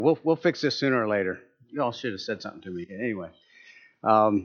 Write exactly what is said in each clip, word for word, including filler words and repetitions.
We'll we'll fix this sooner or later. You all should have said something to me anyway. Um,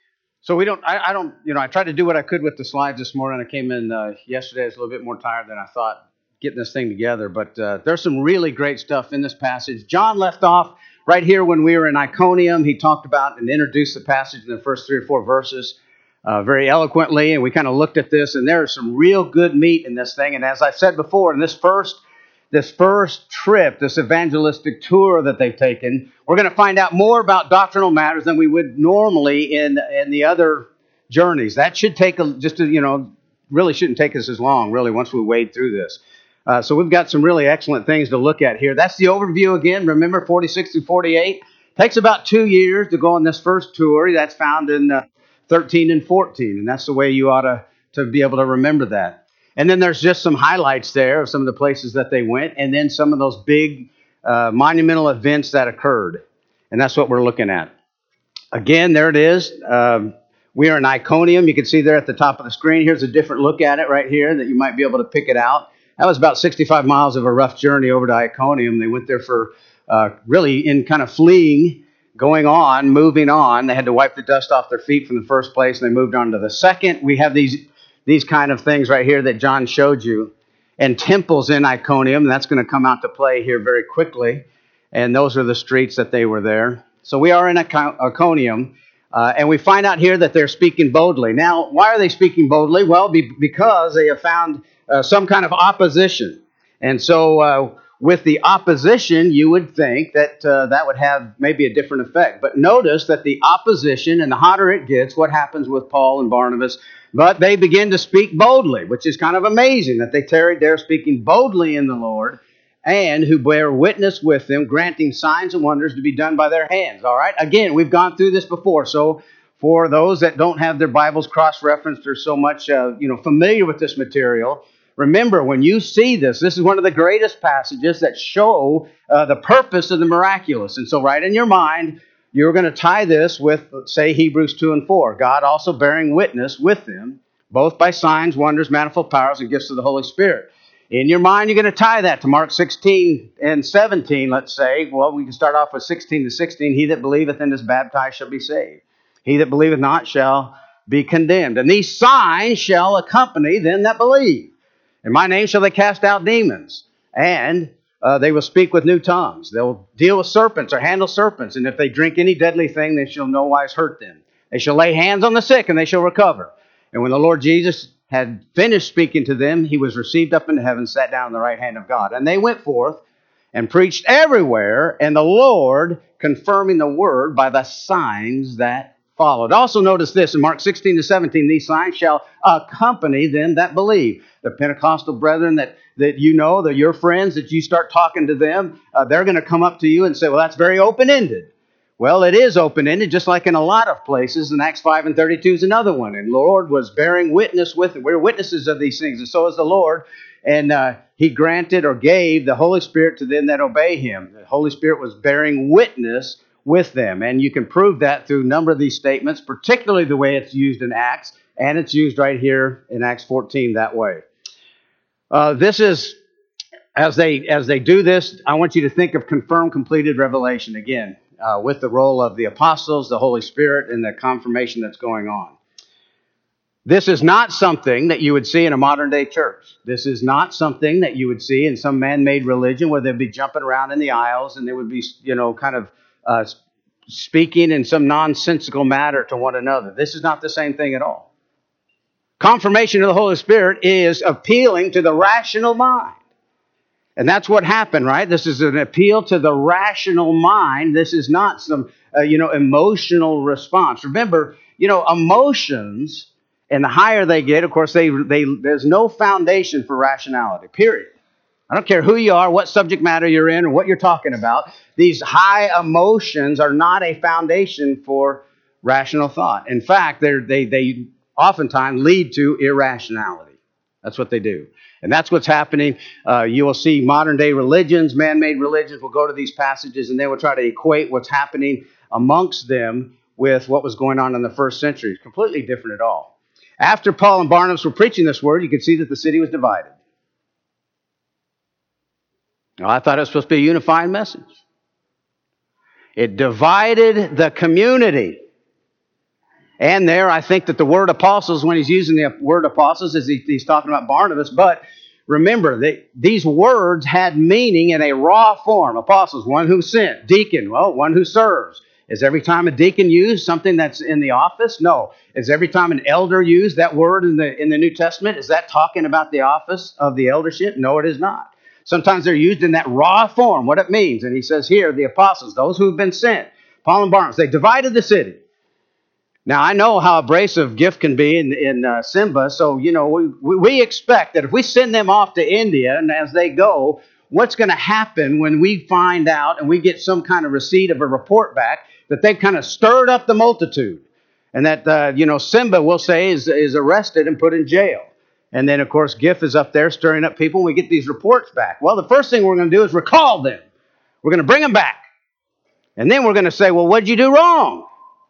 so we don't. I, I don't. You know, I tried to do what I could with the slides this morning. I came in uh, yesterday. I was a little bit more tired than I thought getting this thing together. But uh, there's some really great stuff in this passage. John left off right here when we were in Iconium. He talked about and introduced the passage in the first three or four verses uh, very eloquently, and we kind of looked at this. And there's some real good meat in this thing. And as I said before, in this first this first trip, this evangelistic tour that they've taken, we're going to find out more about doctrinal matters than we would normally in in the other journeys. That should take a, just a, you know, really shouldn't take us as long, really, once we wade through this. Uh, so we've got some really excellent things to look at here. That's the overview again. Remember, forty-six through forty-eight. Takes about two years to go on this first tour. That's found in uh, thirteen and fourteen, and that's the way you ought to, to be able to remember that. And then there's just some highlights there of some of the places that they went, and then some of those big uh, monumental events that occurred. And that's what we're looking at. Again, there it is. Um, we are in Iconium. You can see there at the top of the screen. Here's a different look at it right here that you might be able to pick it out. That was about sixty-five miles of a rough journey over to Iconium. They went there for uh, really in kind of fleeing, going on, moving on. They had to wipe the dust off their feet from the first place, and they moved on to the second. We have these These kind of things right here that John showed you, and temples in Iconium. That's going to come out to play here very quickly. And those are the streets that they were there. So we are in Iconium, uh, and we find out here that they're speaking boldly. Now, why are they speaking boldly? Well, be, because they have found uh, some kind of opposition. And so uh, with the opposition, you would think that uh, that would have maybe a different effect. But notice that the opposition, and the hotter it gets, what happens with Paul and Barnabas? But they begin to speak boldly, which is kind of amazing that they tarried there speaking boldly in the Lord, and who bear witness with them, granting signs and wonders to be done by their hands. All right? Again, we've gone through this before. So for those that don't have their Bibles cross-referenced or so much uh, you know, familiar with this material, remember, when you see this, this is one of the greatest passages that show uh, the purpose of the miraculous. And so right in your mind, you're going to tie this with, say, Hebrews two and four. God also bearing witness with them, both by signs, wonders, manifold powers, and gifts of the Holy Spirit. In your mind, you're going to tie that to Mark sixteen and seventeen, let's say. Well, we can start off with sixteen to sixteen. He that believeth and is baptized shall be saved. He that believeth not shall be condemned. And these signs shall accompany them that believe. In my name shall they cast out demons. And Uh, they will speak with new tongues. They'll deal with serpents or handle serpents. And if they drink any deadly thing, they shall no wise hurt them. They shall lay hands on the sick and they shall recover. And when the Lord Jesus had finished speaking to them, he was received up into heaven, sat down on the right hand of God. And they went forth and preached everywhere, and the Lord confirming the word by the signs that followed. Also notice this in Mark sixteen to seventeen, these signs shall accompany them that believe. The Pentecostal brethren that, that you know, that your friends, that you start talking to them, uh, they're going to come up to you and say, well, that's very open-ended. Well, it is open-ended, just like in a lot of places, and Acts five and thirty-two is another one. And the Lord was bearing witness with it. We're witnesses of these things, and so is the Lord. And uh, he granted or gave the Holy Spirit to them that obey him. The Holy Spirit was bearing witness with them. And you can prove that through a number of these statements, particularly the way it's used in Acts, and it's used right here in Acts fourteen that way. Uh, this is, as they as they do this, I want you to think of confirmed, completed revelation again, uh, with the role of the apostles, the Holy Spirit, and the confirmation that's going on. This is not something that you would see in a modern-day church. This is not something that you would see in some man-made religion where they'd be jumping around in the aisles and they would be, you know, kind of uh, speaking in some nonsensical matter to one another. This is not the same thing at all. Confirmation of the Holy Spirit is appealing to the rational mind. And that's what happened, right? This is an appeal to the rational mind. This is not some, uh, you know, emotional response. Remember, you know, emotions, and the higher they get, of course, they they there's no foundation for rationality, period. I don't care who you are, what subject matter you're in, or what you're talking about. These high emotions are not a foundation for rational thought. In fact, they're, they they oftentimes lead to irrationality. That's what they do. And that's what's happening. Uh, you will see modern-day religions, man-made religions, will go to these passages and they will try to equate what's happening amongst them with what was going on in the first century. It's completely different at all. After Paul and Barnabas were preaching this word, you could see that the city was divided. Now, I thought it was supposed to be a unifying message. It divided the community. And there, I think that the word apostles, when he's using the word apostles, is he, he's talking about Barnabas. But remember, that these words had meaning in a raw form. Apostles, one who sent. Deacon, well, one who serves. Is every time a deacon used something that's in the office? No. Is every time an elder used that word in the in the New Testament, is that talking about the office of the eldership? No, it is not. Sometimes they're used in that raw form, what it means. And he says here, the apostles, those who have been sent, Paul and Barnabas, they divided the city. Now, I know how abrasive Gift can be in, in uh, Simba, so, you know, we, we expect that if we send them off to India, and as they go, what's going to happen when we find out and we get some kind of receipt of a report back that they've kind of stirred up the multitude, and that, uh, you know, Simba, we'll say, is, is arrested and put in jail. And then, of course, Gift is up there stirring up people, and we get these reports back. Well, the first thing we're going to do is recall them. We're going to bring them back. And then we're going to say, well, what did you do wrong?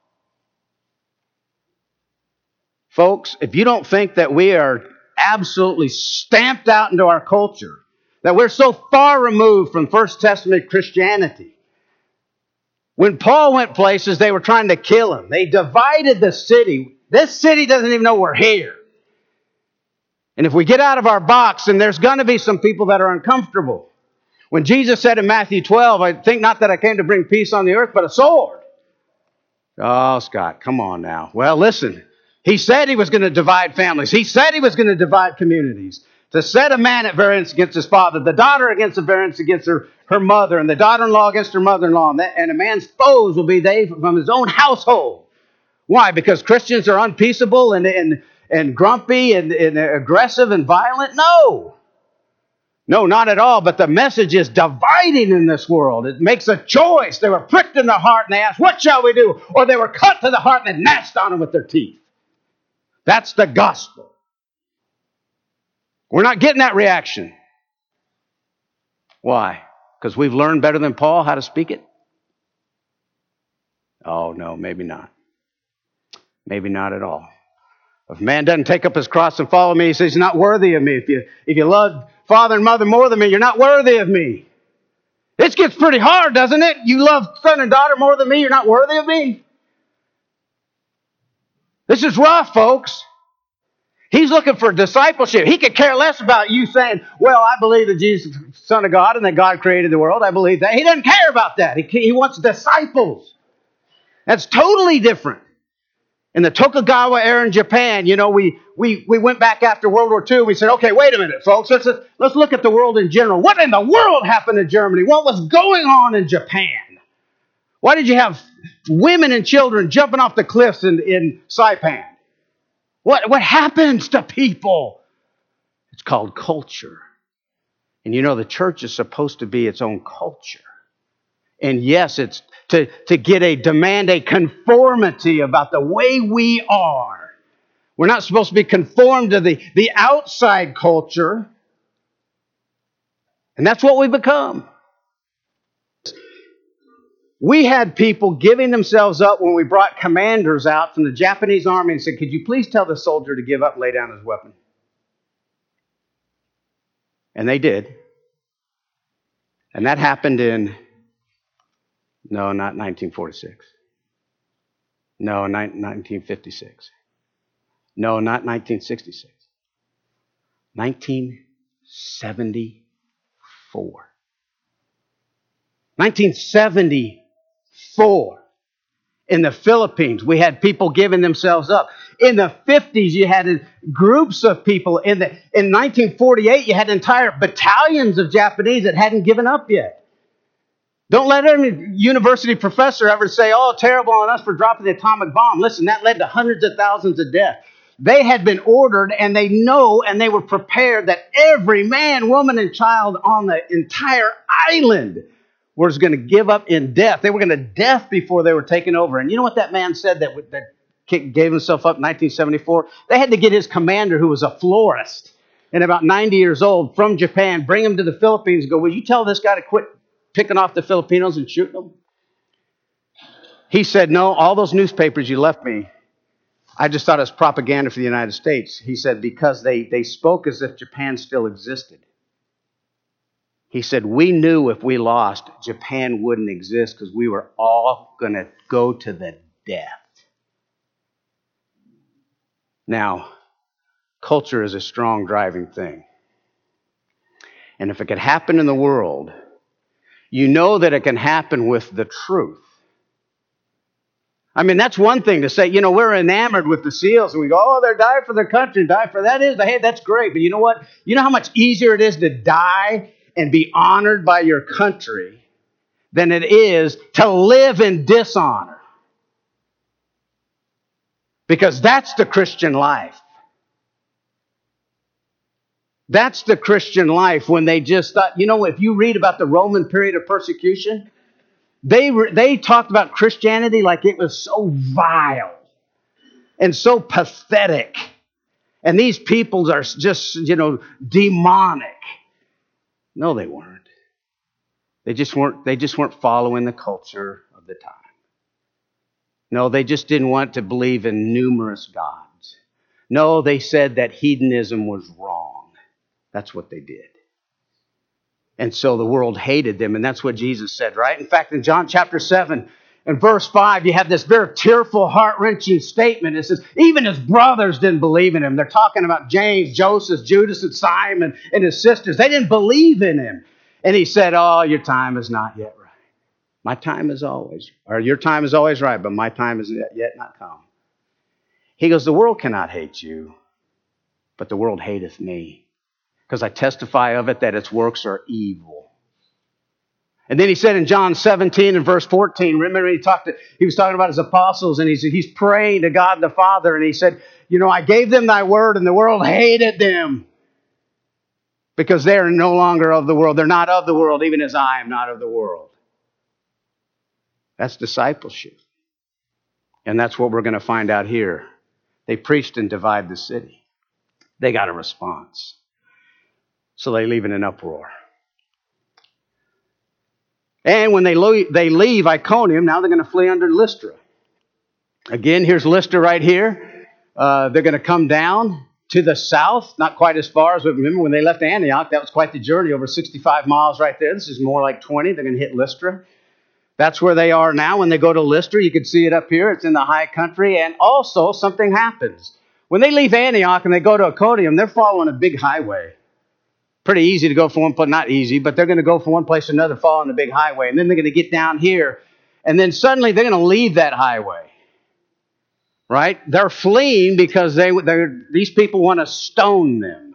Folks, if you don't think that we are absolutely stamped out into our culture, that we're so far removed from First Testament Christianity, when Paul went places, they were trying to kill him. They divided the city. This city doesn't even know we're here. And if we get out of our box, then there's going to be some people that are uncomfortable. When Jesus said in Matthew twelve, I think not that I came to bring peace on the earth, but a sword. Oh, Scott, come on now. Well, listen. He said he was going to divide families. He said he was going to divide communities. To set a man at variance against his father, the daughter against the variance against her, her mother, and the daughter-in-law against her mother-in-law. And, that, and a man's foes will be they from his own household. Why? Because Christians are unpeaceable and, and, and grumpy and, and aggressive and violent? No. No, not at all. But the message is dividing in this world. It makes a choice. They were pricked in the heart and they asked, what shall we do? Or they were cut to the heart and they gnashed on them with their teeth. That's the gospel. We're not getting that reaction. Why? Because we've learned better than Paul how to speak it? Oh, no, maybe not. Maybe not at all. If a man doesn't take up his cross and follow me, he says he's not worthy of me. If you, if you love father and mother more than me, you're not worthy of me. This gets pretty hard, doesn't it? You love son and daughter more than me, you're not worthy of me? This is rough, folks. He's looking for discipleship. He could care less about you saying, well, I believe that Jesus is the Son of God and that God created the world. I believe that. He doesn't care about that. He, he wants disciples. That's totally different. In the Tokugawa era in Japan, you know, we, we, we went back after World War Two. We said, okay, wait a minute, folks. Let's, let's look at the world in general. What in the world happened in Germany? What was going on in Japan? Why did you have women and children jumping off the cliffs in, in Saipan? What, what happens to people? It's called culture. And you know, the church is supposed to be its own culture. And yes, it's to, to get a demand, a conformity about the way we are. We're not supposed to be conformed to the, the outside culture. And that's what we become. We had people giving themselves up when we brought commanders out from the Japanese army and said, could you please tell the soldier to give up and lay down his weapon? And they did. And that happened in, no, not nineteen forty-six. No, nineteen fifty-six. No, not nineteen sixty-six. nineteen seventy-four. nineteen seventy-four. In the Philippines, we had people giving themselves up. In the fifties, you had groups of people. In the in nineteen forty-eight, you had entire battalions of Japanese that hadn't given up yet. Don't let any university professor ever say, oh, terrible on us for dropping the atomic bomb. Listen, that led to hundreds of thousands of deaths. They had been ordered, and they know, and they were prepared that every man, woman, and child on the entire island was going to give up in death. They were going to death before they were taken over. And you know what that man said that, that gave himself up in nineteen seventy-four? They had to get his commander, who was a florist and about ninety years old, from Japan, bring him to the Philippines and go, will you tell this guy to quit picking off the Filipinos and shooting them? He said, no, all those newspapers you left me, I just thought it was propaganda for the United States. He said, because they, they spoke as if Japan still existed. He said, we knew if we lost, Japan wouldn't exist because we were all going to go to the death. Now, culture is a strong driving thing. And if it could happen in the world, you know that it can happen with the truth. I mean, that's one thing to say, you know, we're enamored with the SEALs and we go, oh, they're dying for their country, die for that is, hey, that's great. But you know what? You know how much easier it is to die and be honored by your country than it is to live in dishonor. Because that's the Christian life. That's the Christian life when they just thought, you know, if you read about the Roman period of persecution, they were, they talked about Christianity like it was so vile and so pathetic. And these people are just, you know, demonic. No, they weren't. They just weren't, they just weren't following the culture of the time. No, they just didn't want to believe in numerous gods. No, they said that hedonism was wrong. That's what they did. And so the world hated them, and that's what Jesus said, right? In fact, in John chapter seven, in verse five, you have this very tearful, heart-wrenching statement. It says, even his brothers didn't believe in him. They're talking about James, Joseph, Judas, and Simon, and his sisters. They didn't believe in him. And he said, oh, your time is not yet right. My time is always, or your time is always right, but my time is yet not come. He goes, the world cannot hate you, but the world hateth me, because I testify of it that its works are evil. And then he said in John seventeen and verse fourteen, remember he talked to, he was talking about his apostles, and he's, he's praying to God the Father, and he said, you know, I gave them thy word, and the world hated them, because they are no longer of the world. They're not of the world, even as I am not of the world. That's discipleship. And that's what we're going to find out here. They preached and divide the city. They got a response. So they leave in an uproar. And when they lo- they leave Iconium, now they're going to flee under Lystra. Again, here's Lystra right here. Uh, they're going to come down to the south, not quite as far as, remember when they left Antioch, that was quite the journey, over sixty-five miles right there. This is more like twenty. They're going to hit Lystra. That's where they are now. When they go to Lystra, you can see it up here. It's in the high country. And also, something happens. When they leave Antioch and they go to Iconium, they're following a big highway. Pretty easy to go from one place, not easy, but they're going to go from one place to another, following the big highway. And then they're going to get down here. And then suddenly they're going to leave that highway. Right? They're fleeing because they these people want to stone them.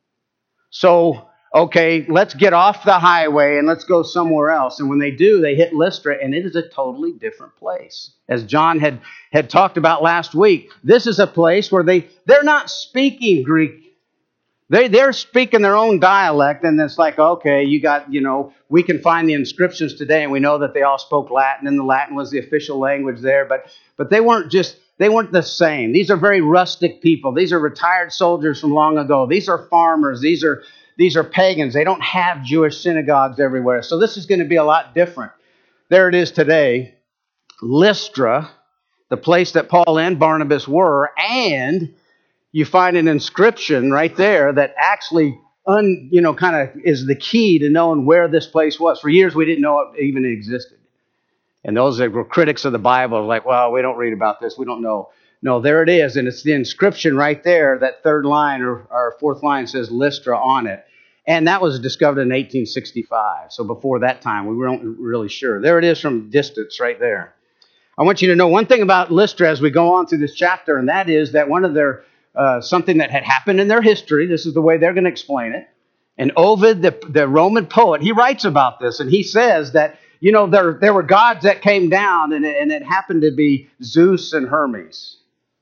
So, okay, let's get off the highway and let's go somewhere else. And when they do, they hit Lystra, and it is a totally different place. As John had, had talked about last week, this is a place where they, they're not speaking Greek. They, they're speaking their own dialect, and it's like, okay, you got, you know, we can find the inscriptions today, and we know that they all spoke Latin, and the Latin was the official language there, but but they weren't just, they weren't the same. These are very rustic people. These are retired soldiers from long ago. These are farmers. These are These are pagans. They don't have Jewish synagogues everywhere. So this is going to be a lot different. There it is today. Lystra, the place that Paul and Barnabas were, and you find an inscription right there that actually, un, you know, kind of is the key to knowing where this place was. For years, we didn't know it even existed. And those that were critics of the Bible are like, well, we don't read about this. We don't know. No, there it is. And it's the inscription right there. That third line or, or fourth line says Lystra on it. And that was discovered in eighteen sixty-five. So before that time, we weren't really sure. There it is from distance right there. I want you to know one thing about Lystra as we go on through this chapter, and that is that one of their, uh, something that had happened in their history, this is the way they're going to explain it. And Ovid, the, the Roman poet, he writes about this, and he says that, you know, there, there were gods that came down, and it, and it happened to be Zeus and Hermes.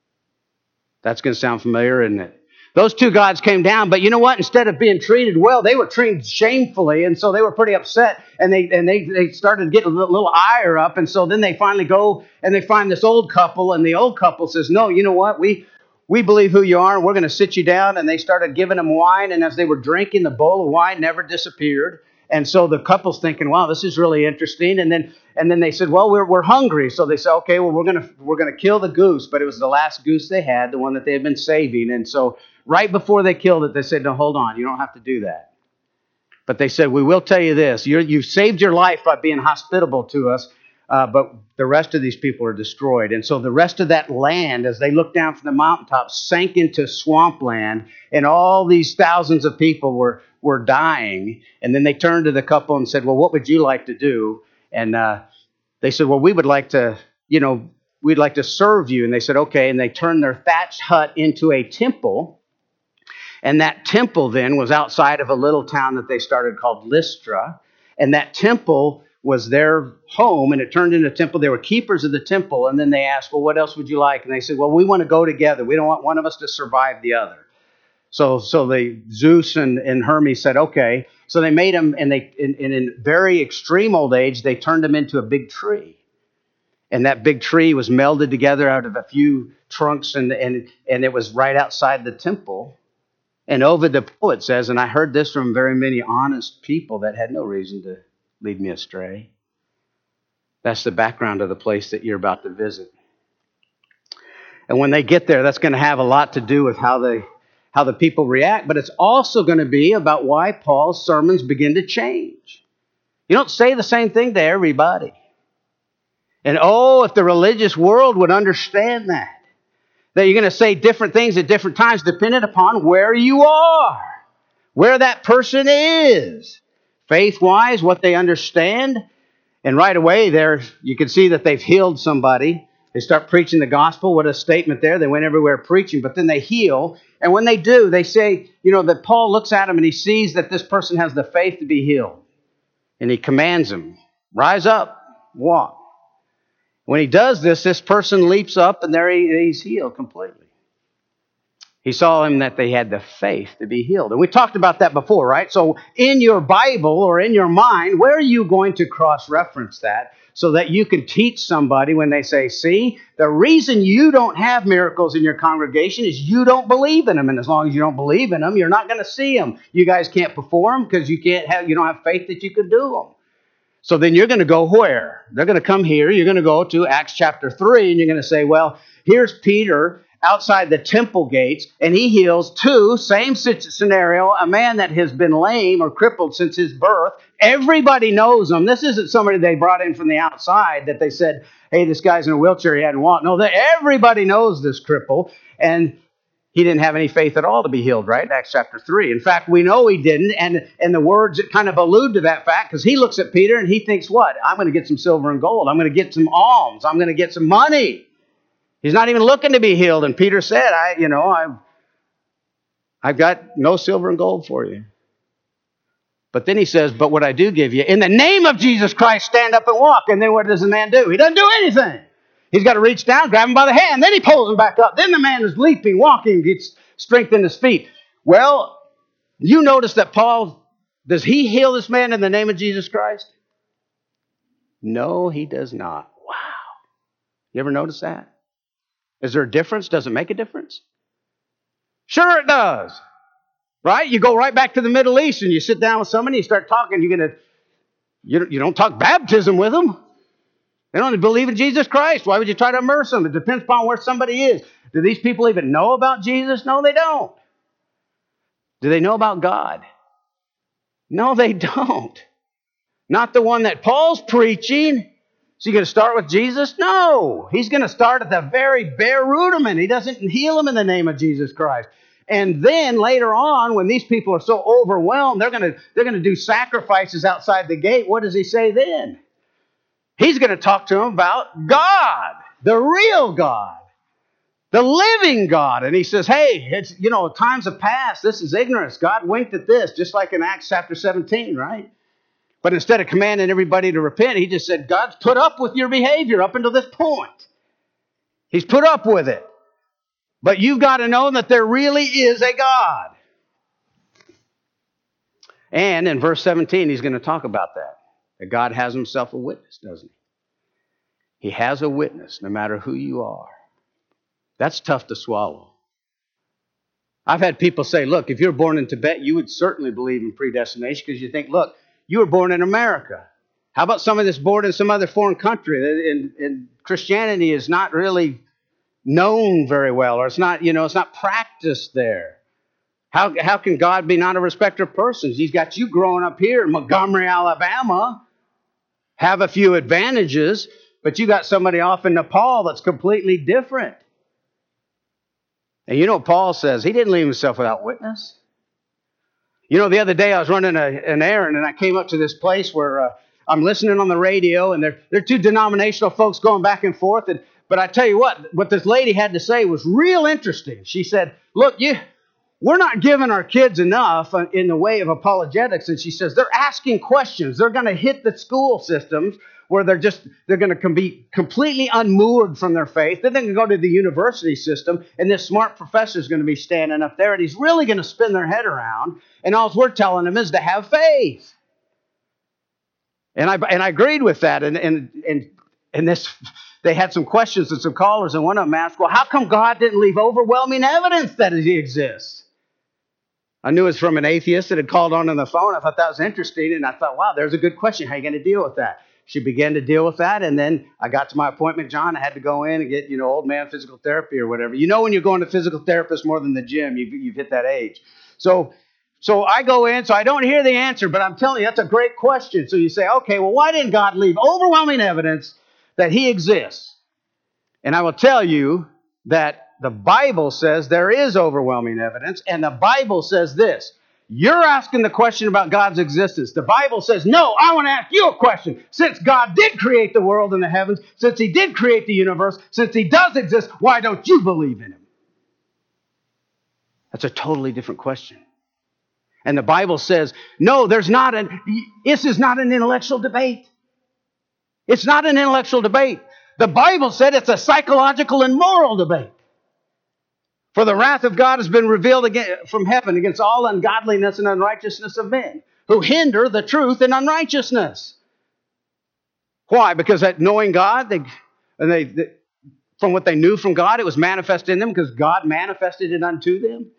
That's going to sound familiar, isn't it? Those two gods came down, but you know what? Instead of being treated well, they were treated shamefully, and so they were pretty upset, and they and they, they started getting a little, little ire up, and so then they finally go and they find this old couple, and the old couple says, no, you know what? We we believe who you are, and we're going to sit you down, and they started giving them wine, and as they were drinking, the bowl of wine never disappeared. And so the couple's thinking, wow, this is really interesting. And then and then they said, well, we're we're hungry. So they said, okay, well, we're gonna we're gonna kill the goose. But it was the last goose they had, the one that they had been saving. And so right before they killed it, they said, no, hold on, you don't have to do that. But they said, we will tell you this. You're, you've saved your life by being hospitable to us, uh, but the rest of these people are destroyed. And so the rest of that land, as they looked down from the mountaintop, sank into swampland, and all these thousands of people were, were dying. And then they turned to the couple and said, well, what would you like to do? And uh, they said, well, we would like to, you know, we'd like to serve you. And they said, okay. And they turned their thatched hut into a temple. And that temple then was outside of a little town that they started called Lystra. And that temple was their home, and it turned into a temple. They were keepers of the temple. And then they asked, well, what else would you like? And they said, well, we want to go together. We don't want one of us to survive the other. So so they, Zeus and, and Hermes said, okay. So they made him, and they, in, in, in very extreme old age, they turned him into a big tree. And that big tree was melded together out of a few trunks, and, and, and it was right outside the temple. And Ovid the poet says, and I heard this from very many honest people that had no reason to lead me astray. That's the background of the place that you're about to visit. And when they get there, that's going to have a lot to do with how they, how the people react. But it's also going to be about why Paul's sermons begin to change. You don't say the same thing to everybody. And oh, if the religious world would understand that. That you're going to say different things at different times depending upon where you are, where that person is, faith-wise, what they understand. And right away there, you can see that they've healed somebody. They start preaching the gospel. What a statement there. They went everywhere preaching, but then they heal. And when they do, they say, you know, that Paul looks at him and he sees that this person has the faith to be healed. And he commands him, rise up, walk. When he does this, this person leaps up, and there he, he's healed completely. He saw him that they had the faith to be healed. And we talked about that before, right? So in your Bible or in your mind, where are you going to cross-reference that so that you can teach somebody when they say, see, the reason you don't have miracles in your congregation is you don't believe in them. And as long as you don't believe in them, you're not going to see them. You guys can't perform because you can't have, you don't have faith that you can do them. So then you're going to go where? They're going to come here. You're going to go to Acts chapter three, and you're going to say, well, here's Peter outside the temple gates, and he heals two, same scenario, a man that has been lame or crippled since his birth. Everybody knows him. This isn't somebody they brought in from the outside that they said, hey, this guy's in a wheelchair, he hadn't walked. No, they, everybody knows this cripple, and he didn't have any faith at all to be healed, right? Acts chapter three. In fact, we know he didn't, and, and the words kind of allude to that fact, because he looks at Peter and he thinks, what? I'm going to get some silver and gold. I'm going to get some alms. I'm going to get some money. He's not even looking to be healed. And Peter said, I, you know, I've, I've got no silver and gold for you. But then he says, but what I do give you, in the name of Jesus Christ, stand up and walk. And then what does the man do? He doesn't do anything. He's got to reach down, grab him by the hand. Then he pulls him back up. Then the man is leaping, walking, gets strength in his feet. Well, you notice that Paul, does he heal this man in the name of Jesus Christ? No, he does not. Wow. You ever notice that? Is there a difference? Does it make a difference? Sure it does. Right? You go right back to the Middle East and you sit down with somebody, you start talking, you're going to, you don't, you don't talk baptism with them. They don't believe in Jesus Christ. Why would you try to immerse them? It depends upon where somebody is. Do these people even know about Jesus? No, they don't. Do they know about God? No, they don't. Not the one that Paul's preaching. So you're going to start with Jesus? No. He's going to start at the very bare rudiment. He doesn't heal them in the name of Jesus Christ. And then later on, when these people are so overwhelmed, they're going to, they're going to do sacrifices outside the gate. What does he say then? He's going to talk to them about God, the real God, the living God. And he says, hey, it's, you know, times have passed. This is ignorance. God winked at this, just like in Acts chapter seventeen, right? But instead of commanding everybody to repent, he just said, God's put up with your behavior up until this point. He's put up with it. But you've got to know that there really is a God. And in verse seventeen, he's going to talk about that. That God has himself a witness, doesn't he? He has a witness no matter who you are. That's tough to swallow. I've had people say, look, if you're born in Tibet, you would certainly believe in predestination because you think, look, you were born in America. How about somebody that's born in some other foreign country? And, and Christianity is not really known very well, or it's not, you know, it's not practiced there. How, how can God be not a respecter of persons? He's got you growing up here in Montgomery, Alabama, have a few advantages, but you got somebody off in Nepal that's completely different. And you know what Paul says? He didn't leave himself without witness. You know, the other day I was running a, an errand, and I came up to this place where uh, I'm listening on the radio, and there, there are two denominational folks going back and forth. And, but I tell you what, what this lady had to say was real interesting. She said, look, you... we're not giving our kids enough in the way of apologetics. And she says they're asking questions. They're going to hit the school systems where they're just, they're going to be completely unmoored from their faith. Then they can go to the university system, and this smart professor is going to be standing up there, and he's really going to spin their head around. And all we're telling them is to have faith. And I and I agreed with that. And and and and this, they had some questions and some callers, and one of them asked, well, how come God didn't leave overwhelming evidence that He exists? I knew it was from an atheist that had called on on the phone. I thought that was interesting, and I thought, wow, there's a good question. How are you going to deal with that? She began to deal with that, and then I got to my appointment, John. I had to go in and get, you know, old man physical therapy or whatever. You know when you're going to physical therapist more than the gym, you've, you've hit that age. So so I go in, so I don't hear the answer, but I'm telling you, that's a great question. So you say, okay, well, why didn't God leave overwhelming evidence that He exists? And I will tell you that the Bible says there is overwhelming evidence, and the Bible says this. You're asking the question about God's existence. The Bible says, no, I want to ask you a question. Since God did create the world and the heavens, since He did create the universe, since He does exist, why don't you believe in Him? That's a totally different question. And the Bible says, no, there's not an, this is not an intellectual debate. It's not an intellectual debate. The Bible said it's a psychological and moral debate. For the wrath of God has been revealed again from heaven against all ungodliness and unrighteousness of men, who hinder the truth in unrighteousness. Why? Because that knowing God, they, and they, they, from what they knew from God, it was manifest in them because God manifested it unto them.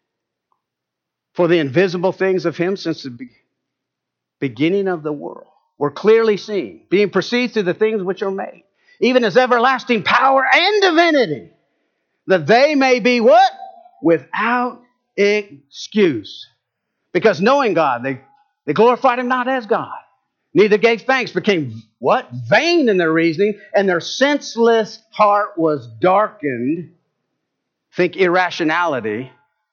For the invisible things of Him since the be- beginning of the world were clearly seen, being perceived through the things which are made, even as everlasting power and divinity, that they may be what? Without excuse. Because knowing God, they, they glorified Him not as God. Neither gave thanks, became what? Vain in their reasoning, and their senseless heart was darkened. Think irrationality.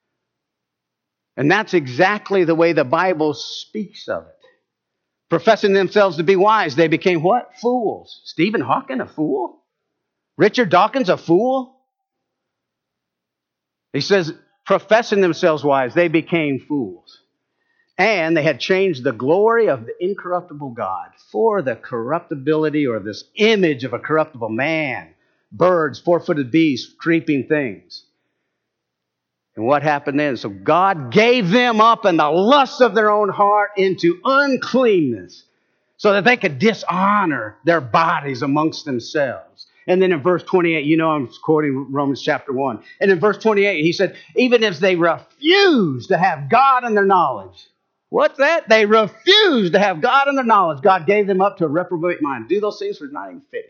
And that's exactly the way the Bible speaks of it. Professing themselves to be wise, they became what? Fools. Stephen Hawking, a fool? Richard Dawkins, a fool? He says, professing themselves wise, they became fools. And they had changed the glory of the incorruptible God for the corruptibility or this image of a corruptible man, birds, four-footed beasts, creeping things. And what happened then? So God gave them up in the lust of their own heart into uncleanness so that they could dishonor their bodies amongst themselves. And then in verse twenty-eight, you know I'm quoting Romans chapter one. And in verse twenty-eight, he said, even if they refuse to have God in their knowledge. What's that? They refused to have God in their knowledge. God gave them up to a reprobate mind. Do those things for not even fitting.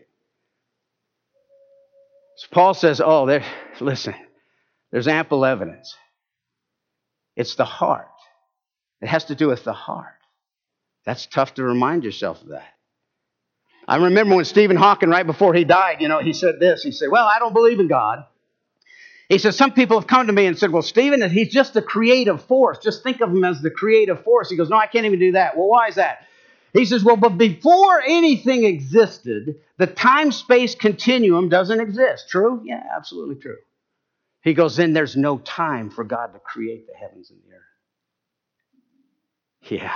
So Paul says, oh, there, listen, there's ample evidence. It's the heart. It has to do with the heart. That's tough to remind yourself of that. I remember when Stephen Hawking, right before he died, you know, he said this. He said, well, I don't believe in God. He said, some people have come to me and said, well, Stephen, he's just the creative force. Just think of him as the creative force. He goes, no, I can't even do that. Well, why is that? He says, well, but before anything existed, the time-space continuum doesn't exist. True? Yeah, absolutely true. He goes, then there's no time for God to create the heavens and the earth. Yeah.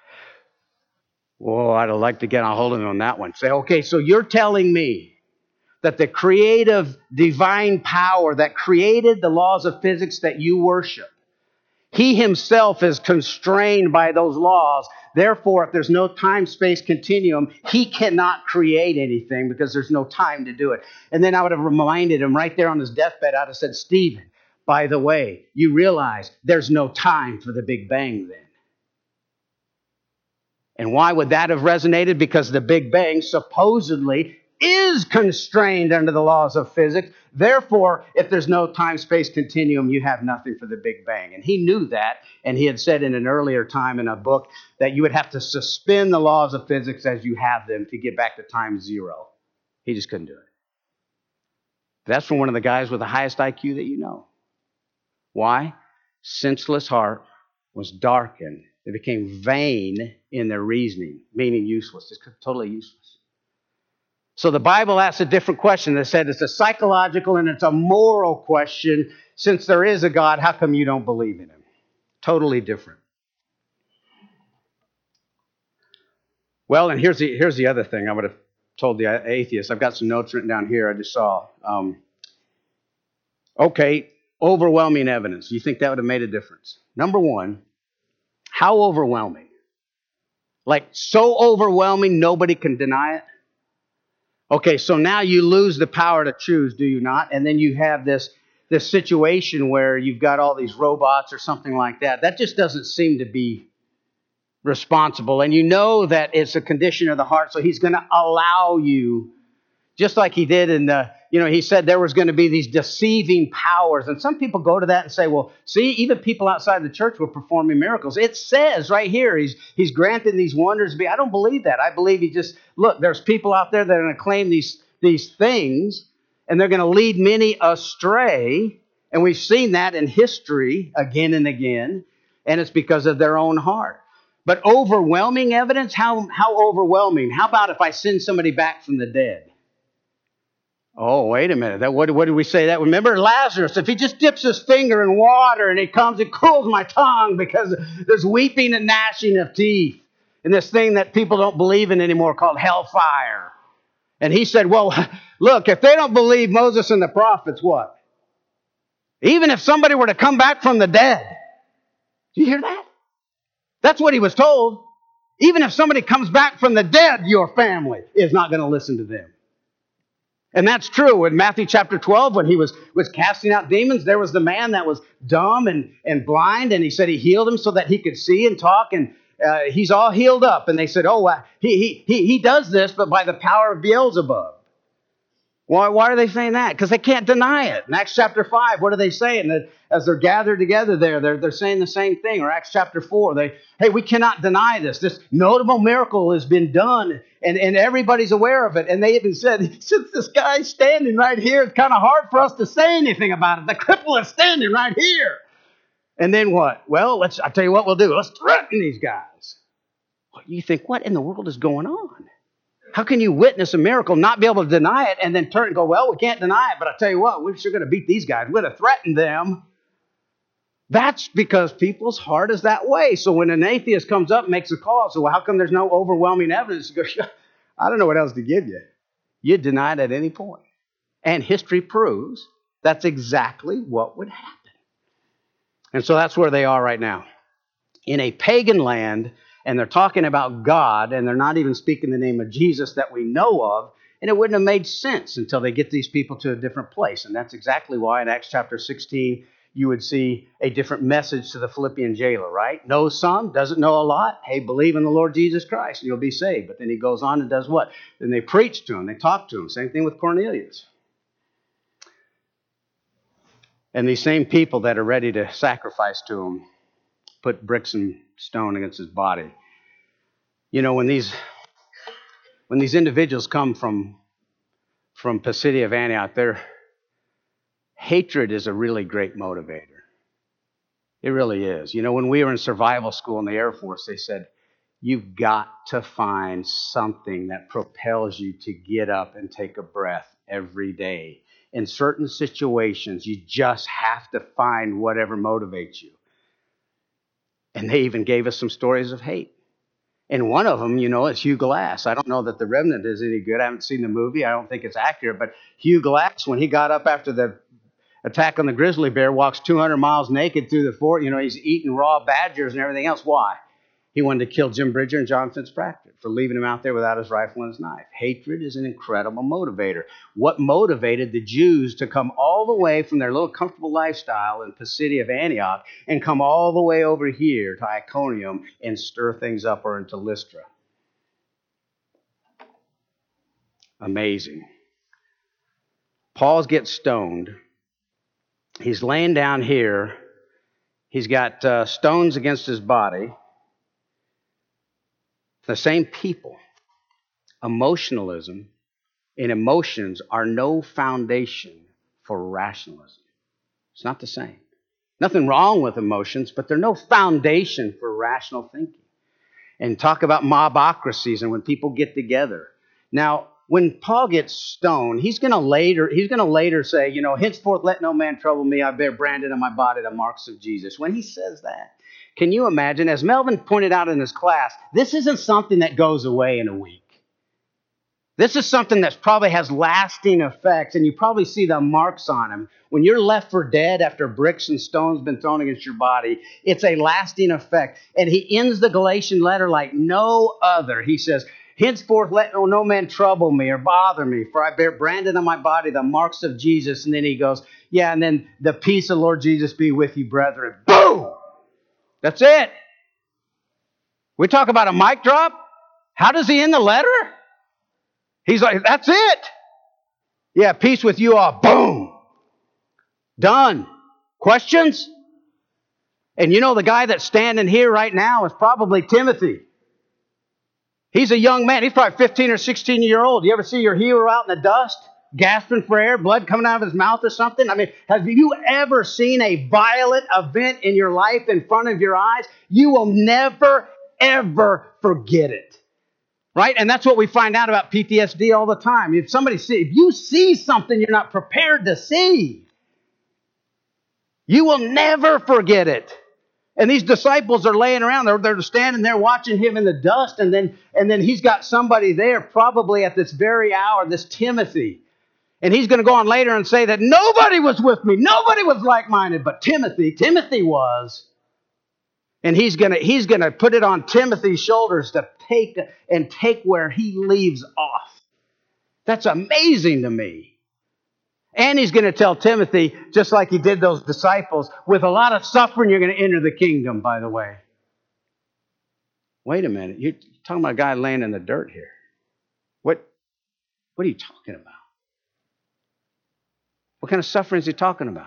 Whoa, I'd like to get a hold of him on that one. Say, okay, so you're telling me that the creative divine power that created the laws of physics that you worship, He Himself is constrained by those laws. Therefore, if there's no time-space continuum, He cannot create anything because there's no time to do it. And then I would have reminded him right there on his deathbed, I'd have said, Stephen, by the way, you realize there's no time for the Big Bang then. And why would that have resonated? Because the Big Bang supposedly is constrained under the laws of physics. Therefore, if there's no time-space continuum, you have nothing for the Big Bang. And he knew that, and he had said in an earlier time in a book that you would have to suspend the laws of physics as you have them to get back to time zero. He just couldn't do it. That's from one of the guys with the highest I Q that you know. Why? Senseless heart was darkened. They became vain in their reasoning, meaning useless. It's totally useless. So the Bible asks a different question. They said it's a psychological and it's a moral question. Since there is a God, how come you don't believe in him? Totally different. Well, and here's the, here's the other thing I would have told the atheist. I've got some notes written down here I just saw. Um, okay, overwhelming evidence. You think that would have made a difference? Number one, how overwhelming? Like so overwhelming nobody can deny it? Okay, so now you lose the power to choose, do you not? And then you have this, this situation where you've got all these robots or something like that. That just doesn't seem to be responsible. And you know that it's a condition of the heart, so he's going to allow you, just like he did in the, you know, he said there was going to be these deceiving powers. And some people go to that and say, well, see, even people outside the church were performing miracles. It says right here, he's he's granting these wonders. I don't believe that. I believe he just, look, there's people out there that are going to claim these, these things, and they're going to lead many astray. And we've seen that in history again and again, and it's because of their own heart. But overwhelming evidence, how, how overwhelming? How about if I send somebody back from the dead? Oh, wait a minute. That, what, what did we say that? Remember Lazarus, if he just dips his finger in water and it comes, it cools my tongue because there's weeping and gnashing of teeth. And this thing that people don't believe in anymore called hellfire. And he said, well, look, if they don't believe Moses and the prophets, what? Even if somebody were to come back from the dead. Do you hear that? That's what he was told. Even if somebody comes back from the dead, your family is not going to listen to them. And that's true. In Matthew chapter twelve, when he was, was casting out demons, there was the man that was dumb and, and blind, and he said he healed him so that he could see and talk, and uh, he's all healed up. And they said, oh, uh, he, he, he, he does this, but by the power of Beelzebub. Why, why are they saying that? Because they can't deny it. In Acts chapter five, what are they saying? That as they're gathered together there, they're, they're saying the same thing. Or Acts chapter four, they, hey, we cannot deny this. This notable miracle has been done, and, and everybody's aware of it. And they even said, since this guy's standing right here, it's kind of hard for us to say anything about it. The cripple is standing right here. And then what? Well, let's. I'll tell you what we'll do. Let's threaten these guys. You think, what in the world is going on? How can you witness a miracle, not be able to deny it, and then turn and go, well, we can't deny it, but I'll tell you what, we're sure going to beat these guys. We're going to threaten them. That's because people's heart is that way. So when an atheist comes up and makes a call, so well, how come there's no overwhelming evidence? You go, I don't know what else to give you. You deny it at any point. And history proves that's exactly what would happen. And so that's where they are right now. In a pagan land, and they're talking about God, and they're not even speaking the name of Jesus that we know of, and it wouldn't have made sense until they get these people to a different place. And that's exactly why in Acts chapter sixteen, you would see a different message to the Philippian jailer, right? Knows some, doesn't know a lot. Hey, believe in the Lord Jesus Christ, and you'll be saved. But then he goes on and does what? Then they preach to him, they talk to him. Same thing with Cornelius. And these same people that are ready to sacrifice to him put bricks and stone against his body. You know, when these when these individuals come from from Pisidia of Antioch, their hatred is a really great motivator. It really is. You know, when we were in survival school in the Air Force, they said, you've got to find something that propels you to get up and take a breath every day. In certain situations, you just have to find whatever motivates you. And they even gave us some stories of hate. And one of them, you know, is Hugh Glass. I don't know that The Remnant is any good. I haven't seen the movie. I don't think it's accurate. But Hugh Glass, when he got up after the attack on the grizzly bear, walks two hundred miles naked through the fort. You know, he's eating raw badgers and everything else. Why? He wanted to kill Jim Bridger and John Fitzpatrick for leaving him out there without his rifle and his knife. Hatred is an incredible motivator. What motivated the Jews to come all the way from their little comfortable lifestyle in Pisidia of Antioch and come all the way over here to Iconium and stir things up or into Lystra? Amazing. Paul gets stoned. He's laying down here. He's got uh, stones against his body. The same people. Emotionalism and emotions are no foundation for rationalism. It's not the same. Nothing wrong with emotions, but they're no foundation for rational thinking. And talk about mobocracies and when people get together. Now, when Paul gets stoned, he's going to later he's going to later say, you know, henceforth let no man trouble me. I bear branded on my body the marks of Jesus. When he says that, can you imagine? As Melvin pointed out in his class, this isn't something that goes away in a week. This is something that probably has lasting effects, and you probably see the marks on him. When you're left for dead after bricks and stones been thrown against your body, it's a lasting effect. And he ends the Galatian letter like no other. He says, henceforth let no, no man trouble me or bother me, for I bear branded on my body the marks of Jesus. And then he goes, yeah, and then the peace of Lord Jesus be with you, brethren. Boom! That's it. We talk about a mic drop. How does he end the letter? He's like, that's it. Yeah, peace with you all. Boom. Done. Questions? And you know the guy that's standing here right now is probably Timothy. He's a young man. He's probably fifteen or sixteen year old. You ever see your hero out in the dust, gasping for air, blood coming out of his mouth or something? I mean, have you ever seen a violent event in your life in front of your eyes? You will never, ever forget it. Right? And that's what we find out about P T S D all the time. If somebody see, if you see something you're not prepared to see, you will never forget it. And these disciples are laying around. They're, they're standing there watching him in the dust. And then, and then he's got somebody there probably at this very hour, this Timothy. And he's going to go on later and say that nobody was with me. Nobody was like-minded. But Timothy, Timothy was. And he's going to he's going to put it on Timothy's shoulders to take and take where he leaves off. That's amazing to me. And he's going to tell Timothy, just like he did those disciples, with a lot of suffering you're going to enter the kingdom, by the way. Wait a minute. You're talking about a guy laying in the dirt here. What, what are you talking about? What kind of suffering is he talking about?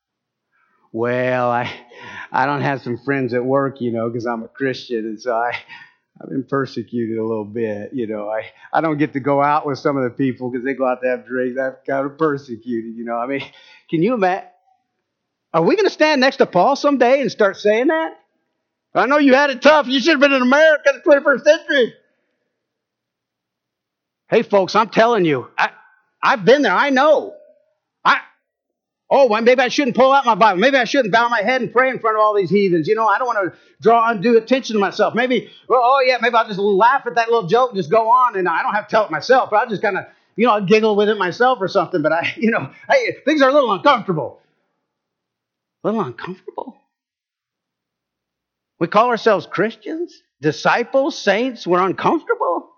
Well, I I don't have some friends at work, you know, because I'm a Christian, and so I, I've been persecuted a little bit, you know. I, I don't get to go out with some of the people because they go out to have drinks. I'm kind of persecuted, you know. I mean, can you imagine? Are we going to stand next to Paul someday and start saying that? I know you had it tough. You should have been in America in the twenty-first century. Hey, folks, I'm telling you, I, I've been there. I know. I. Oh, well, maybe I shouldn't pull out my Bible. Maybe I shouldn't bow my head and pray in front of all these heathens. You know, I don't want to draw undue attention to myself. Maybe, well, oh, yeah, maybe I'll just laugh at that little joke and just go on. And I don't have to tell it myself, but I'll just kind of, you know, I'll giggle with it myself or something. But, I, you know, hey, things are a little uncomfortable. A little uncomfortable? We call ourselves Christians, disciples, saints. We're uncomfortable.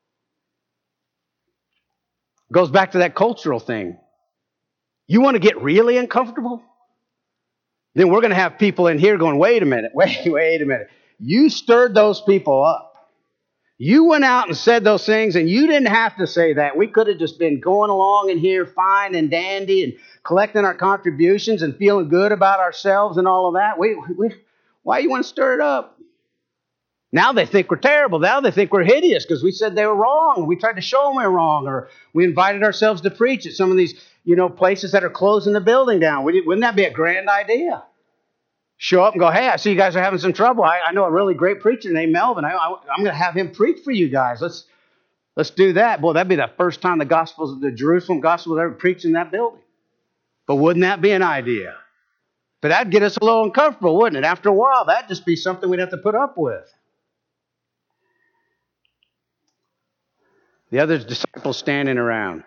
Goes back to that cultural thing. You want to get really uncomfortable? Then we're going to have people in here going, wait a minute, wait, wait a minute. You stirred those people up. You went out and said those things, and you didn't have to say that. We could have just been going along in here fine and dandy and collecting our contributions and feeling good about ourselves and all of that. We, we, why you want to stir it up? Now they think we're terrible. Now they think we're hideous because we said they were wrong. We tried to show them they're wrong, or we invited ourselves to preach at some of these, you know, places that are closing the building down. Wouldn't that be a grand idea? Show up and go, hey, I see you guys are having some trouble. I, I know a really great preacher named Melvin. I, I, I'm going to have him preach for you guys. Let's let's do that. Boy, that'd be the first time the Gospels, the Jerusalem Gospel was ever preached in that building. But wouldn't that be an idea? But that'd get us a little uncomfortable, wouldn't it? After a while, that'd just be something we'd have to put up with. The other disciples standing around.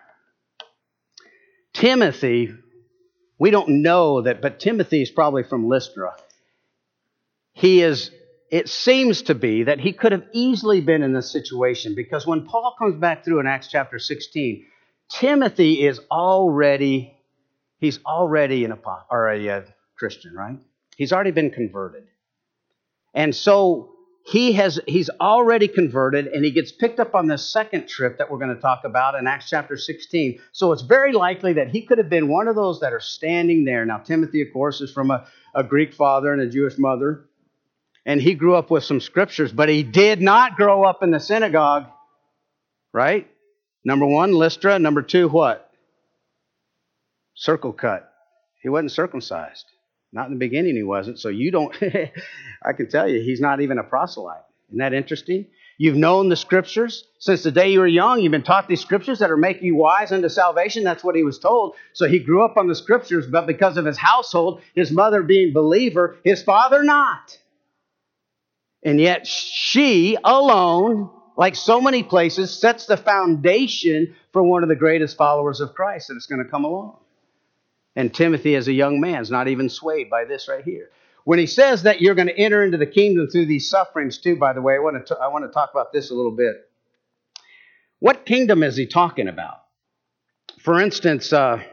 Timothy, we don't know that, but Timothy is probably from Lystra. He is, it seems to be that he could have easily been in this situation because when Paul comes back through in Acts chapter sixteen, Timothy is already, he's already an apostle, or a, a Christian, right? He's already been converted. And so he has he's already converted, and he gets picked up on this second trip that we're going to talk about in Acts chapter sixteen. So it's very likely that he could have been one of those that are standing there. Now, Timothy, of course, is from a, a Greek father and a Jewish mother, and he grew up with some scriptures, but he did not grow up in the synagogue, right? Number one, Lystra. Number two, what? Circle cut. He wasn't circumcised. Not in the beginning he wasn't. So you don't, I can tell you, he's not even a proselyte. Isn't that interesting? You've known the scriptures since the day you were young. You've been taught these scriptures that are making you wise unto salvation. That's what he was told. So he grew up on the scriptures, but because of his household, his mother being believer, his father not. And yet she alone, like so many places, sets the foundation for one of the greatest followers of Christ that is going to come along. And Timothy, as a young man, is not even swayed by this right here. When he says that you're going to enter into the kingdom through these sufferings too, by the way, I want to, I want to talk about this a little bit. What kingdom is he talking about? For instance, uh,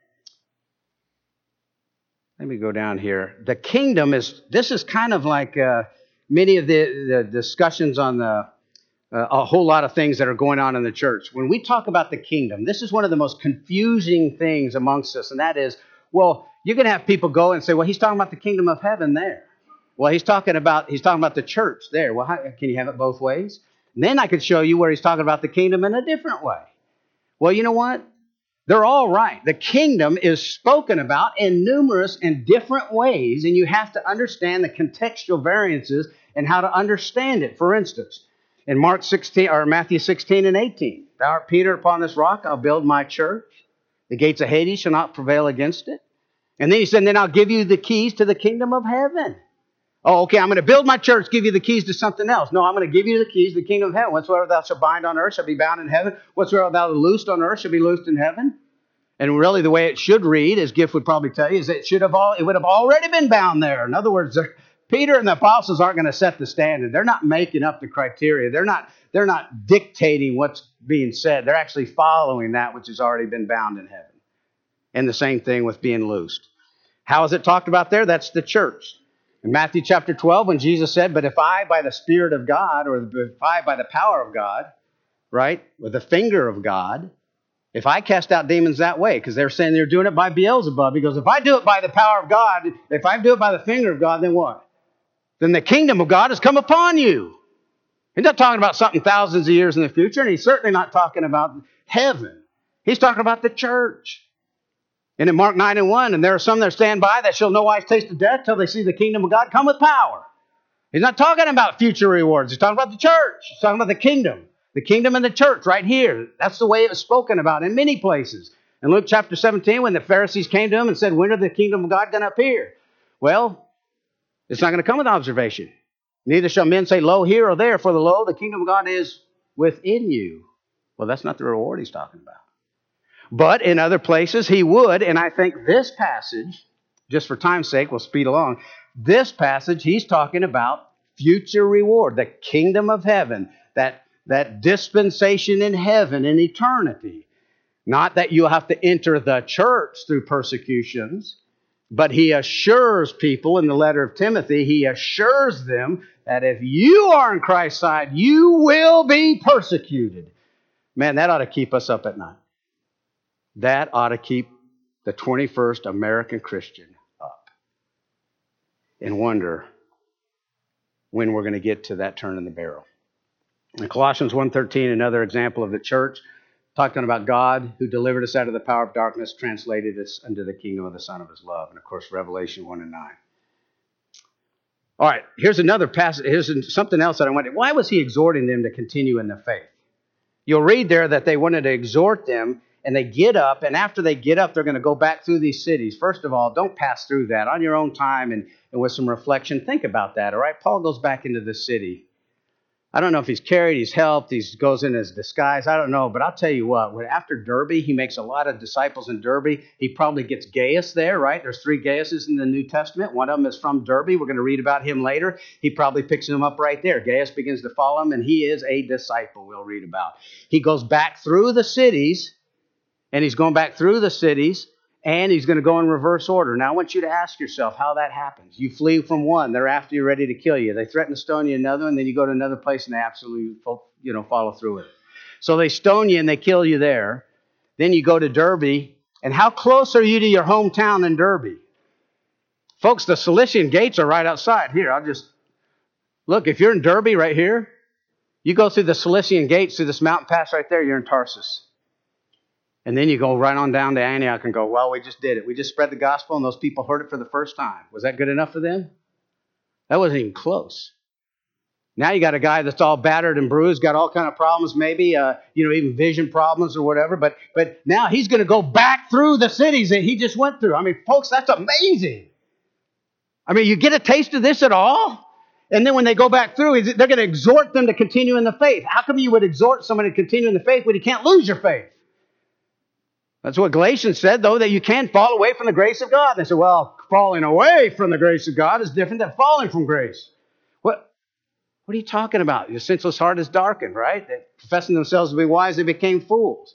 let me go down here. The kingdom is, this is kind of like uh, many of the, the discussions on the Uh, a whole lot of things that are going on in the church. When we talk about the kingdom, this is one of the most confusing things amongst us, and that is, well, you're going to have people go and say, well, he's talking about the kingdom of heaven there. Well, he's talking about he's talking about the church there. Well, how, can you have it both ways? And then I could show you where he's talking about the kingdom in a different way. Well, you know what? They're all right. The kingdom is spoken about in numerous and different ways, and you have to understand the contextual variances and how to understand it. For instance, in Mark sixteen or Matthew sixteen and eighteen, thou art Peter, upon this rock I'll build my church. The gates of Hades shall not prevail against it. And then he said, and then I'll give you the keys to the kingdom of heaven. Oh, okay, I'm going to build my church, give you the keys to something else. No, I'm going to give you the keys to the kingdom of heaven. Whatsoever thou shalt bind on earth shall be bound in heaven. Whatsoever thou loosed on earth shall be loosed in heaven. And really the way it should read, as Giff would probably tell you, is it should have all it would have already been bound there. In other words, Peter and the apostles aren't going to set the standard. They're not making up the criteria. They're not, they're not dictating what's being said. They're actually following that which has already been bound in heaven. And the same thing with being loosed. How is it talked about there? That's the church. In Matthew chapter twelve, when Jesus said, but if I by the Spirit of God, or if I by the power of God, right, with the finger of God, if I cast out demons that way, because they're saying they're doing it by Beelzebub, he goes, if I do it by the power of God, if I do it by the finger of God, then what? Then the kingdom of God has come upon you. He's not talking about something thousands of years in the future, and he's certainly not talking about heaven. He's talking about the church. And in Mark nine and one, and there are some that stand by that shall no wise taste of death till they see the kingdom of God come with power. He's not talking about future rewards. He's talking about the church. He's talking about the kingdom. The kingdom and the church right here. That's the way it was spoken about in many places. In Luke chapter seventeen, when the Pharisees came to him and said, when is the kingdom of God going to appear? Well, it's not going to come with observation. Neither shall men say, lo, here or there, for the lo, the kingdom of God is within you. Well, that's not the reward he's talking about. But in other places, he would, and I think this passage, just for time's sake, we'll speed along. This passage, he's talking about future reward, the kingdom of heaven, that, that dispensation in heaven in eternity. Not that you'll have to enter the church through persecutions, but he assures people in the letter of Timothy, he assures them that if you are in Christ's side, you will be persecuted. Man, that ought to keep us up at night. That ought to keep the twenty-first American Christian up and wonder when we're going to get to that turn in the barrel. In Colossians one thirteen, another example of the church, talking about God who delivered us out of the power of darkness, translated us into the kingdom of the Son of his love. And of course, Revelation one and nine. All right, here's another passage. Here's something else that I wanted. Why was he exhorting them to continue in the faith? You'll read there that they wanted to exhort them, and they get up, and after they get up, they're going to go back through these cities. First of all, don't pass through that. On your own time and, and with some reflection, think about that, all right? Paul goes back into the city. I don't know if he's carried, he's helped, he goes in his disguise. I don't know, but I'll tell you what. When after Derbe, he makes a lot of disciples in Derbe. He probably gets Gaius there, right? There's three Gaiuses in the New Testament. One of them is from Derbe. We're going to read about him later. He probably picks him up right there. Gaius begins to follow him, and he is a disciple we'll read about. He goes back through the cities, and he's going back through the cities, And he's going to go in reverse order. Now, I want you to ask yourself how that happens. You flee from one. They're after you, ready to kill you. They threaten to stone you another one. Then you go to another place and they absolutely you know, follow through with it. So they stone you and they kill you there. Then you go to Derbe. And how close are you to your hometown in Derbe? Folks, the Cilician gates are right outside. Here, I'll just... Look, if you're in Derbe right here, you go through the Cilician gates, through this mountain pass right there, you're in Tarsus. And then you go right on down to Antioch and go, well, we just did it. We just spread the gospel and those people heard it for the first time. Was that good enough for them? That wasn't even close. Now you got a guy that's all battered and bruised, got all kind of problems, maybe, uh, you know, even vision problems or whatever. But but now he's going to go back through the cities that he just went through. I mean, folks, that's amazing. I mean, you get a taste of this at all? And then when they go back through, they're going to exhort them to continue in the faith. How come you would exhort someone to continue in the faith when you can't lose your faith? That's what Galatians said, though, that you can't fall away from the grace of God. They said, well, falling away from the grace of God is different than falling from grace. What, what are you talking about? Your senseless heart is darkened, right? They, professing themselves to be wise, they became fools.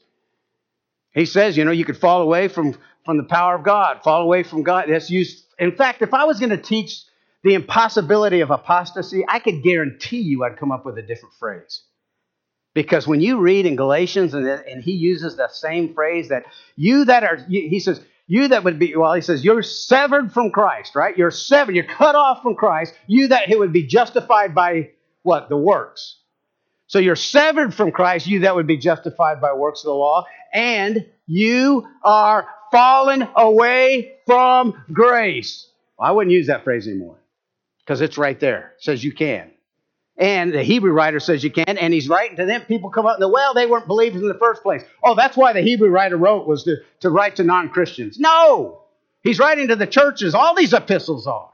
He says, you know, you could fall away from, from the power of God, fall away from God. That's used. In fact, if I was going to teach the impossibility of apostasy, I could guarantee you I'd come up with a different phrase. Because when you read in Galatians, and, and he uses the same phrase that you that are, he says, you that would be, well, he says, you're severed from Christ, right? You're severed, you're cut off from Christ. You that it would be justified by what? The works. So you're severed from Christ, you that would be justified by works of the law. And you are fallen away from grace. Well, I wouldn't use that phrase anymore because it's right there. It says you can. And the Hebrew writer says you can, and he's writing to them. People come up and go, well, they weren't believers in the first place. Oh, that's why the Hebrew writer wrote, was to, to write to non-Christians. No! He's writing to the churches. All these epistles are.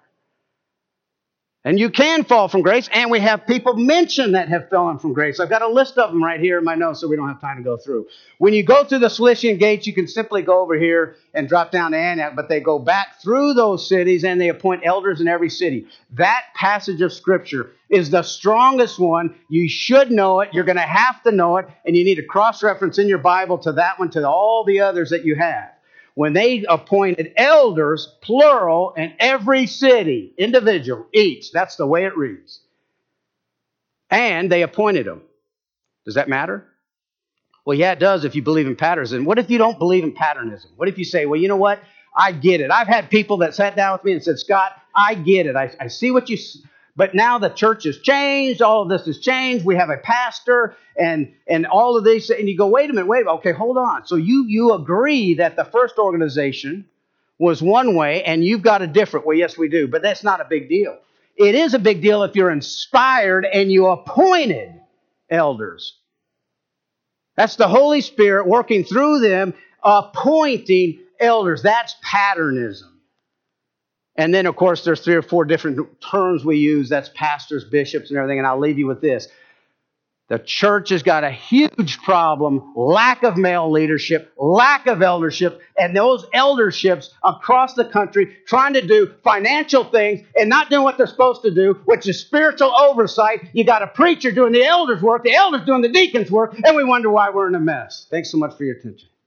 And you can fall from grace, and we have people mentioned that have fallen from grace. I've got a list of them right here in my notes, so we don't have time to go through. When you go through the Cilician gates, you can simply go over here and drop down to Antioch, but they go back through those cities, and they appoint elders in every city. That passage of Scripture is the strongest one. You should know it. You're going to have to know it, and you need to cross-reference in your Bible to that one, to all the others that you have. When they appointed elders, plural, in every city, individual, each. That's the way it reads. And they appointed them. Does that matter? Well, yeah, it does if you believe in patternism. What if you don't believe in patternism? What if you say, well, you know what? I get it. I've had people that sat down with me and said, Scott, I get it. I, I see what you... But now the church has changed. All of this has changed. We have a pastor and and all of these. And you go, wait a minute, wait a minute. Okay, hold on. So you you agree that the first organization was one way and you've got a different way. Yes, we do. But that's not a big deal. It is a big deal if you're inspired and you appointed elders. That's the Holy Spirit working through them, appointing elders. That's patternism. And then, of course, there's three or four different terms we use. That's pastors, bishops, and everything. And I'll leave you with this. The church has got a huge problem, lack of male leadership, lack of eldership, and those elderships across the country trying to do financial things and not doing what they're supposed to do, which is spiritual oversight. You got a preacher doing the elders' work, the elders doing the deacons' work, and we wonder why we're in a mess. Thanks so much for your attention.